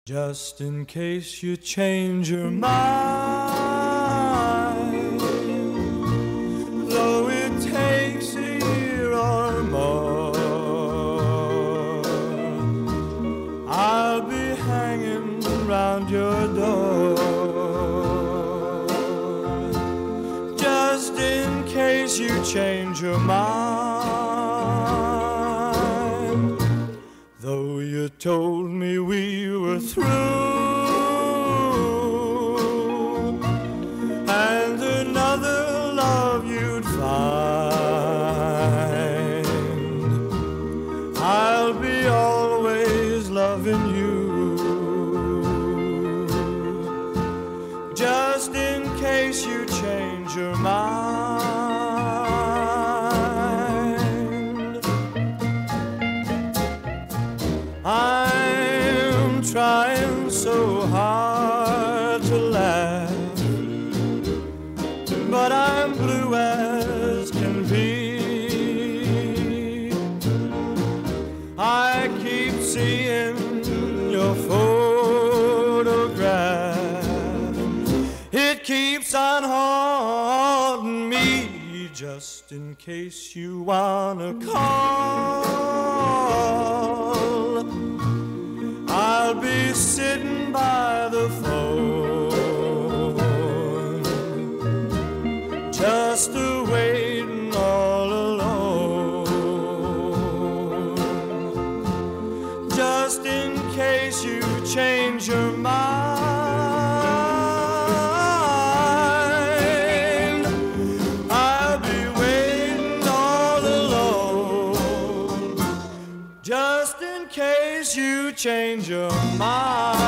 Just in case you change your mind, though it takes a year or more, I'll be hanging around your door. Just in case you change your mind, though you told me we were through and another love you'd find, I'll be always loving you. Just in case you change your mind, I'm trying so hard to laugh, but I'm blue as can be. I keep seeing your photograph, it keeps on haunting me. Just in case you wanna call, I'll be sitting by the phone, just waiting all alone. Just in case you change your mind, I'll be waiting all alone. Just in case you change your mind.